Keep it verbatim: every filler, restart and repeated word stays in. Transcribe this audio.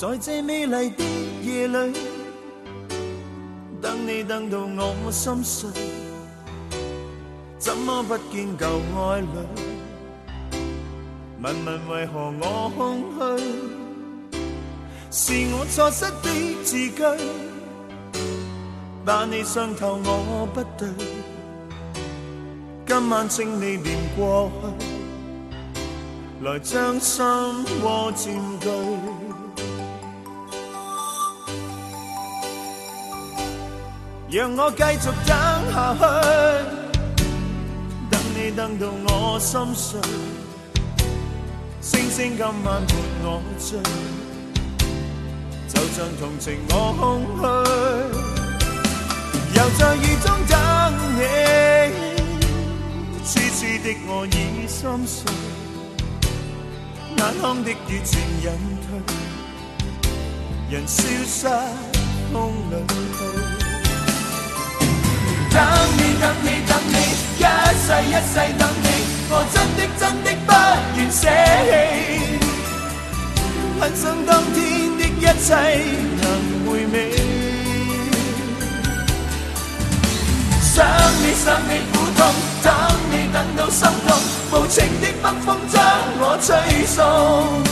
在这美丽的夜里，等你等到我心碎，怎么不见旧爱侣？问问为何我空虚？是我错失的字句，把你伤透我不对。今晚请你念过去，来将心窝佔據。讓我繼續等下去，等你等到我心碎，星星今晚伴我醉，就像同情我空虛，又在雨中等你，痴痴的我已心碎，眼眶的雨漸隱退，人消失風裏去。等你等你等你，一世一世等你，我真的真的不願捨棄，很想當天的一切能回味，想你想你苦痛，等你等到心痛，無情的北風將我吹送。